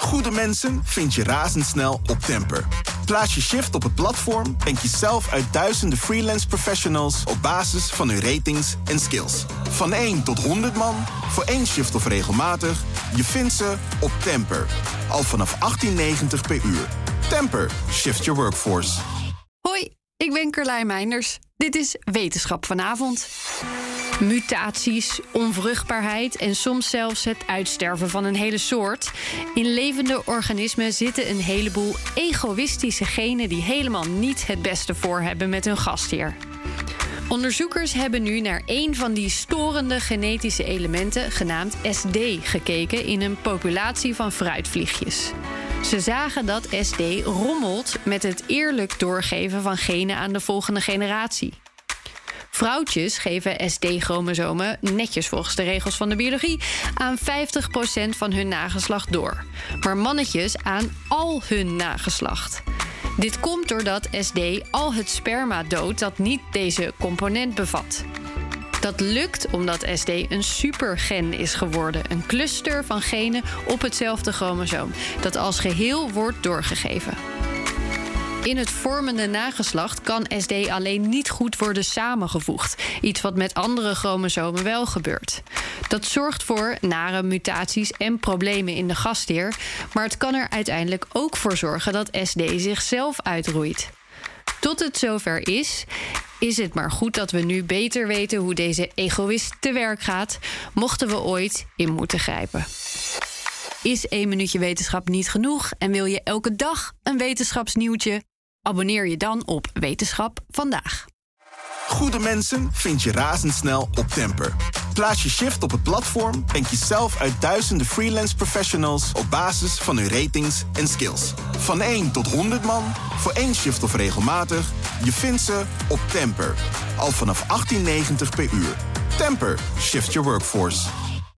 Goede mensen vind je razendsnel op Temper. Plaats je shift op het platform en kies zelf uit duizenden freelance professionals op basis van hun ratings en skills. Van 1 tot 100 man, voor 1 shift of regelmatig, je vindt ze op Temper. Al vanaf 18,90 per uur. Temper, shift your workforce. Hoi, ik ben Carlijn Meinders. Dit is Wetenschap vanavond. Mutaties, onvruchtbaarheid en soms zelfs het uitsterven van een hele soort. In levende organismen zitten een heleboel egoïstische genen die helemaal niet het beste voor hebben met hun gastheer. Onderzoekers hebben nu naar één van die storende genetische elementen, genaamd SD, gekeken in een populatie van fruitvliegjes. Ze zagen dat SD rommelt met het eerlijk doorgeven van genen aan de volgende generatie. Vrouwtjes geven SD-chromosomen, netjes volgens de regels van de biologie, aan 50% van hun nageslacht door. Maar mannetjes aan al hun nageslacht. Dit komt doordat SD al het sperma doodt dat niet deze component bevat. Dat lukt omdat SD een supergen is geworden. Een cluster van genen op hetzelfde chromosoom, dat als geheel wordt doorgegeven. In het vormende nageslacht kan SD alleen niet goed worden samengevoegd. Iets wat met andere chromosomen wel gebeurt. Dat zorgt voor nare mutaties en problemen in de gastheer. Maar het kan er uiteindelijk ook voor zorgen dat SD zichzelf uitroeit. Tot het zover is het maar goed dat we nu beter weten hoe deze egoïst te werk gaat, mochten we ooit in moeten grijpen. Is 1 minuutje wetenschap niet genoeg en wil je elke dag een wetenschapsnieuwtje? Abonneer je dan op Wetenschap Vandaag. Goede mensen vind je razendsnel op Temper. Plaats je shift op het platform en kies zelf uit duizenden freelance professionals op basis van hun ratings en skills. Van 1 tot 100 man, voor 1 shift of regelmatig, je vindt ze op Temper. Al vanaf 18,90 per uur. Temper, shift your workforce.